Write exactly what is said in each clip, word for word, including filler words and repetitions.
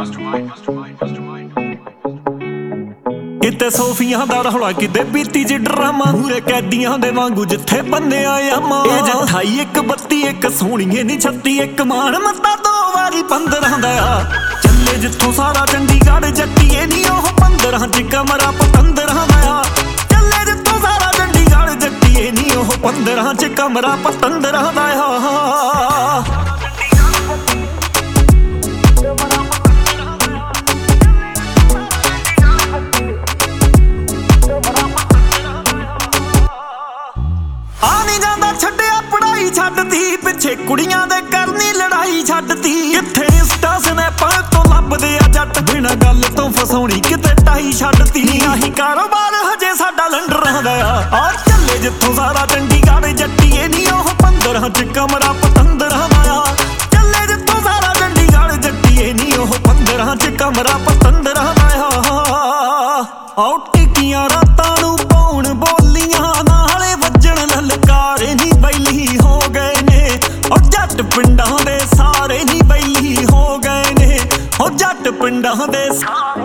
ਕਿਤੇ ਸੋਫੀਆਂ ਦਾ ਰੌਲਾ ਕਿਤੇ ਬੀਤੀ ਚ ਡਰਾਮਾ ਮੂਰੇ ਕੈਦੀਆਂ ਦੇ ਵਾਂਗੂ ਜਿੱਥੇ ਬੰਨੇ ਆਇਆ ਮਾਂ ਇਹ ਜਠਾਈ ਇੱਕ ਬੱਤੀ ਇੱਕ ਸੋਹਣੀਏ ਨੀ ਛੱਤੀ ਇੱਕ ਮਾਣ ਮੱਤਾ ਦੋ ਵਾਰੀ ਪੰਦਰਾਂ ਦਾ ਆ ਚੱਲੇ ਜਿੱਥੋਂ ਸਾਰਾ ਚੰਡੀਗੜ੍ਹ ਜੱਟੀਏ ਨੀ ਉਹ ਪੰਦਰਾਂ ਚ ਕਮਰਾ ਪਤੰਦਰਾਂ ਦਾ ਆ ਚੱਲੇ ਜਿੱਥੋਂ ਸਾਰਾ ਚੰਡੀਗੜ੍ਹ ਜੱਟੀਏ ਨੀ ਉਹ ਪੰਦਰਾਂ ਚ ਕਮਰਾ ਪਤੰਦਰਾਂ ਦਾ ਆ ਛੱਡਤੀ ਪਿੱਛੇ ਕੁੜੀਆਂ ਦੇ ਕਰਨੀ ਲੜਾਈ ਛੱਡਤੀ ਕਿੱਥੇ ਇੰਸਟਾ ਸਨੈਪਾਂ ਤੋਂ ਲੱਭਦੇ ਆ ਜੱਟ ਬਿਨਾਂ ਗੱਲ ਤੋਂ ਫਸਾਉਣੀ ਕਿਤੇ ਟਾਈ ਛੱਡਤੀ ਆਹੀ ਕਾਰੋਬਾਰ ਹਜੇ ਸਾਡਾ ਲੰਡਰਾਂ ਦਾ ਆ ਆ ਚੱਲੇ ਜਿੱਥੋਂ ਸਾਰਾ ਚੰਡੀਗੜ੍ਹ ਜੱਟੀਏ ਨੀ ਉਹ ਪੰਦਰਾਂ ਚ ਕਮਰਾ ਪਤੰਦਰਾਂ ਦਾ ਆ ਚੱਲੇ ਜਿੱਥੋਂ ਸਾਰਾ ਚੰਡੀਗੜ੍ਹ ਜੱਟੀਏ ਨੀ ਉਹ ਪੰਦਰਾਂ ਚ ਕਮਰਾ ਪਤੰਦਰਾਂ ਦਾ ਆ ਆਉ ਟਿੱਕੀਆਂ ਰਾਤਾਂ ਨੂੰ ਪਾਉਣ ਬੋਲੀਆਂ ਨਾਲੇ ਵੱਜਣ ਲਲਕਾਰੇ ਨੀ ਬੈਲੀ ਹੋ ਗਏ ਨੇ ਉਹ ਜੱਟ ਪਿੰਡਾਂ ਦੇ ਸਾਰੇ ਨੀ ਬੈਲੀ ਹੋ ਗਏ ਨੇ ਉਹ ਜੱਟ ਪਿੰਡਾਂ ਦੇ ਸਾਰੇ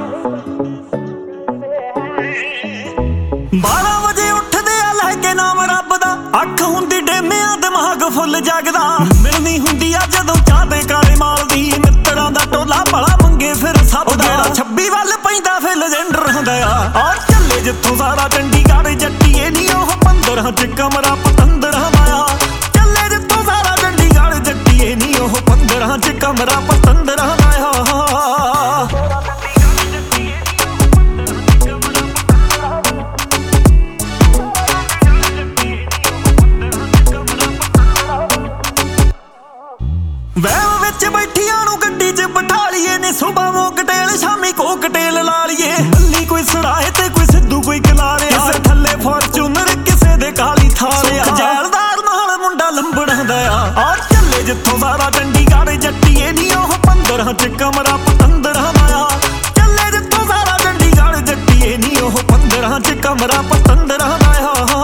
ਬਾਰਾਂ ਵਜੇ ਉੱਠਦੇ ਆ ਲੈ ਕੇ ਨਾਮ ਰੱਬ ਦਾ ਅੱਖ ਹੁੰਦੀ ਡੇਮਿਆਂ ਦਿਮਾਗ ਫੁੱਲ ਜਗਦਾ ਮਿਲਣੀ ਹੁੰਦੀ ਆ ਜਦੋਂ ਚਾਹ ਦੇ ਕਾਲੇ ਮਾਲਦੀ ਮਿੱਤਰਾਂ ਦਾ ਟੋਲਾ ਭਲਾ ਮੰਗੇ ਫਿਰ ਸਭ ਦਾ ਛੱਬੀ ਵੱਲ ਪੈਂਦਾ ਫਿਰ ਲੈਜੈਂਡਰ ਹੁੰਦਾ ਆ ਆ ਚੱਲੇ ਜਿੱਥੋਂ ਸਾਰਾ ਚੰਡੀਗੜ੍ਹ ਜੱਟੀਏ ਨੀ ਉਹ ਪੰਦਰਾਂ ਚ ਕਮਰਾ ਪਤੰਦਰਾਂ ਦਾ ਆ ਚੱਲੇ ਜਿੱਥੋਂ ਸਾਰਾ ਚੰਡੀਗੜ੍ਹ ਜੱਟੀਏ ਨੀ ਉਹ ਪੰਦਰਾਂ ਚ ਕਮਰਾ ਪਤੰਦਰਾਂ ਦਾ ਆ ਵਹਿਮ ਵਿੱਚ ਬੈਠੀਆਂ ਨੂੰ ਗੱਡੀ ਚ ਬਿਠਾ ਲਈਏ ਨੇ ਸੁਬਾ ਮੋਕਟੇਲ ਸ਼ਾਮੀ ਕੋਕਟੇਲ ਲਾ ਲਈਏ ਮੱਲੀ ਕੋਈ ਸੜਾਏ ਤੇ ਕੋਈ ਸਿੱਧੂ ਕੋਈ ਕਲਾਰੇ ਕਿਸੇ ਥੱਲੇ ਫੋਰਚੂਨਰ ਕਿਸੇ ਦੇ ਕਾਲੀ ਥਾਰੇ ਜੈਲਦਾਰ ਨਾਲ ਮੁੰਡਾ ਲੰਬੜਾਂ ਦਾ ਆ ਆ ਚੱਲੇ ਜਿੱਥੋਂ ਸਾਰਾ ਚੰਡੀਗੜ੍ਹ ਜੱਟੀਏ ਨੀ ਉਹ ਪੰਦਰਾਂ ਚ ਕਮਰਾ ਪਤੰਦਰਾਂ ਦਾ ਆ ਚੱਲੇ ਜਿੱਥੋਂ ਸਾਰਾ ਚੰਡੀਗੜ੍ਹ ਜੱਟੀਏ ਨੀ ਉਹ ਪੰਦਰਾਂ ਚ ਕਮਰਾ ਪਤੰਦਰਾਂ ਦਾ ਆ